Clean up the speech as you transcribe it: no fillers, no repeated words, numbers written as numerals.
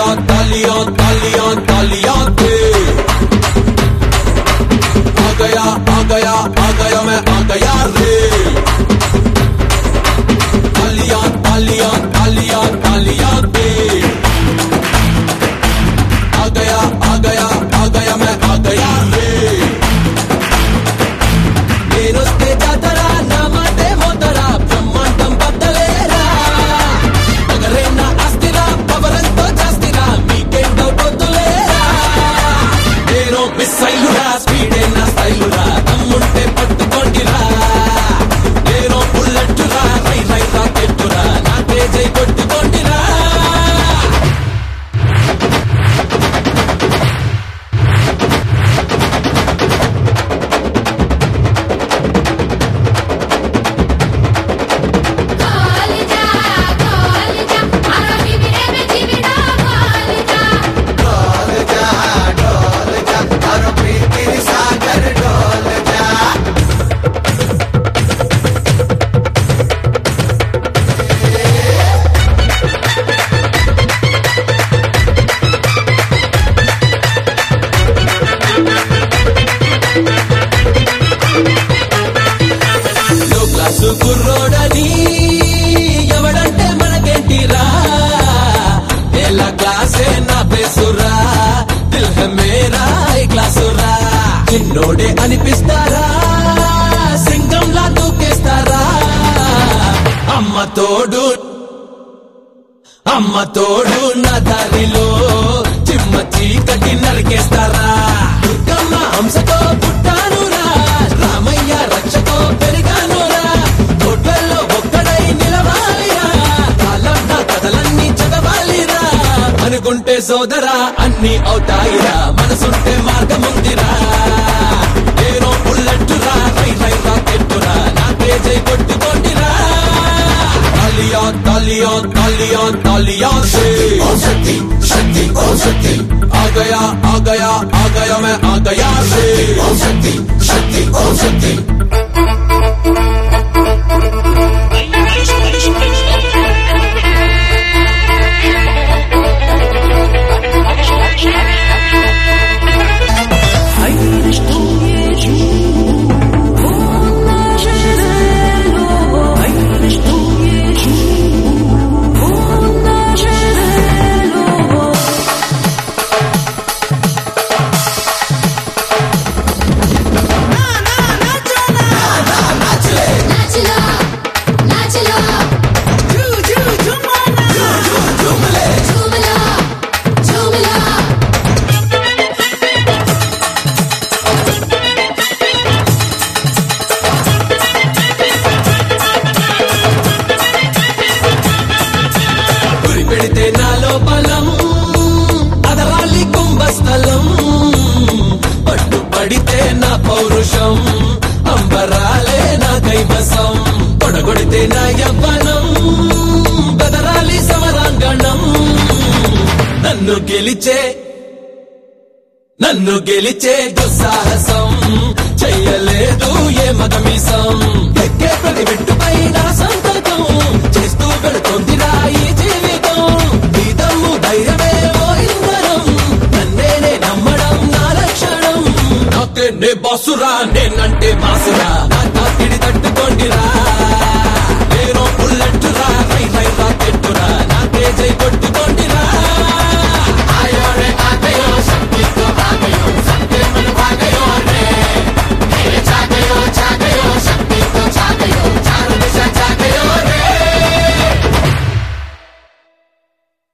तालियां तालियां तालियां दे। आ गया मैं आ गया रे। तालियां तालियां तालियां तालियां दे। आ गया मैं आ गया रे। నేనొస్తే జాతర నా మాటే మోతరా బ్రహ్మాండం బద్దలేరా పగరేనా ఆస్తిరా పవరంతో జాస్తిరా మీకేం డౌట్ వద్దులేరా నేను మిస్ అయ్యురా స్పీడే నా స్టైలురా దమ్ముంటే పట్టుకోండిరా నేను బుల్లెట్టురా రై రై రాకెట్టురా నాకే జై కొట్టుకోండిరా కుర్రోడని ఎవడంటే మనకేంటిరా ఎలా క్లాసే నా పేసురా దిల్ హై మేరా ఈ క్లాసురా చిన్నోడే అనిపిస్తారా సింగంలా దూకేస్తారా అమ్మ తోడు నా దారిలో చిమ్మ చీకటి నరికేస్తారా దుర్గమ్మ హంసతో పుట్టానురా రామయ్య రక్షతో పెరిగానురా తోటల్లో ఒక్కడై నిలవాలిరా కాలం నా కథలన్నీ చదవాలిరా అనుకుంటే సోదరా అన్ని అవుతాయిరా మనసుంటే మార్గముందిరా నేను బుల్లెట్టురా రై రై రాకెట్టురా నాకే జై కొట్టుకోండిరా तालियां तालियां तालियां तालियां से ओम शक्ति शक्ति ओम शक्ति आ गया मैं आ गया रे ओम शक्ति शक्ति ओम शक्ति పెడితే నాలో బలం అదరాలి కుంభస్థలం పట్టుపడితే నా పౌరుషం అంబరాలే నా కైవసం తొడగొడితే నా యవ్వనం బదరాలి సమరాంగణం నన్ను గెలిచే దుస్సాహసం చెయ్యలేదు ఏ మగమీసం ఎక్కే ప్రతి మెట్టుపై నా సంతకం చేస్తూ పెడుతోందిరా ఈ జీవితం నీ దమ్ము ధైర్యమే ఓ ఇంధనం నన్నేనే నమ్మడం నా లక్షణం నాకే నే బాసురా నేనంటే మాసురా నా తాకిడి తట్టుకోండిరా